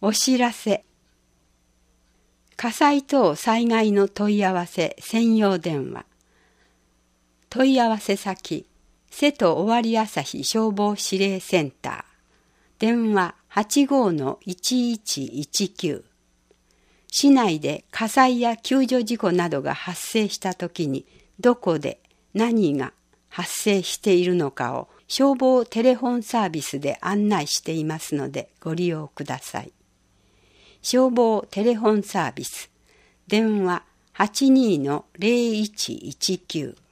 お知らせ。火災等災害の問い合わせ専用電話。問い合わせ先、瀬戸尾張旭消防指令センター。電話 85-1119。市内で火災や救助事故などが発生したときに、どこで何が発生しているのかを消防テレフォンサービスで案内していますのでご利用ください。消防テレフォンサービス。電話 82-0119。